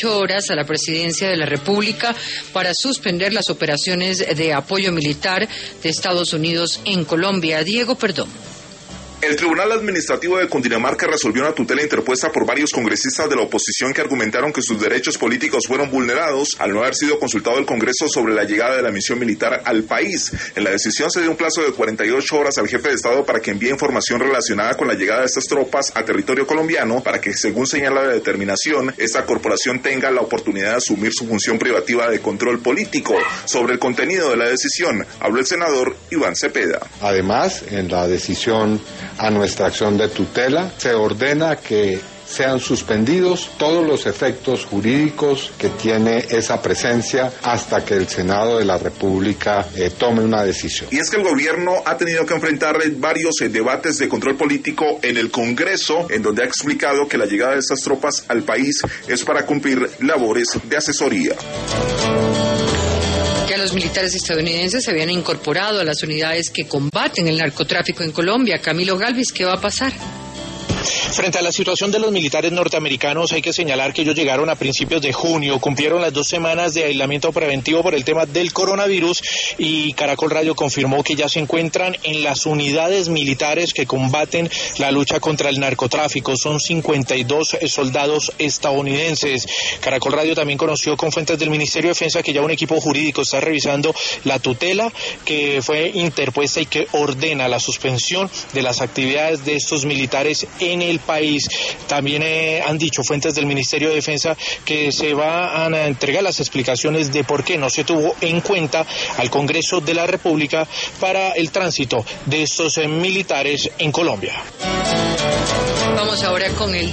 48 horas a la Presidencia de la República para suspender las operaciones de apoyo militar de Estados Unidos en Colombia. Diego Perdomo. El Tribunal Administrativo de Cundinamarca resolvió una tutela interpuesta por varios congresistas de la oposición que argumentaron que sus derechos políticos fueron vulnerados al no haber sido consultado el Congreso sobre la llegada de la misión militar al país. En la decisión se dio un plazo de 48 horas al jefe de Estado para que envíe información relacionada con la llegada de estas tropas a territorio colombiano para que, según señala la determinación, esta corporación tenga la oportunidad de asumir su función privativa de control político. Sobre el contenido de la decisión, habló el senador Iván Cepeda. Además, en la decisión a nuestra acción de tutela, se ordena que sean suspendidos todos los efectos jurídicos que tiene esa presencia hasta que el Senado de la República tome una decisión. Y es que el gobierno ha tenido que enfrentar varios debates de control político en el Congreso, en donde ha explicado que la llegada de estas tropas al país es para cumplir labores de asesoría. Ya los militares estadounidenses se habían incorporado a las unidades que combaten el narcotráfico en Colombia. Camilo Galvis, ¿qué va a pasar? Frente a la situación de los militares norteamericanos, hay que señalar que ellos llegaron a principios de junio, cumplieron las 2 semanas de aislamiento preventivo por el tema del coronavirus y Caracol Radio confirmó que ya se encuentran en las unidades militares que combaten la lucha contra el narcotráfico. Son 52 soldados estadounidenses. Caracol Radio también conoció con fuentes del Ministerio de Defensa que ya un equipo jurídico está revisando la tutela que fue interpuesta y que ordena la suspensión de las actividades de estos militares en el país. También han dicho fuentes del Ministerio de Defensa que se van a entregar las explicaciones de por qué no se tuvo en cuenta al Congreso de la República para el tránsito de estos militares en Colombia. Vamos ahora con el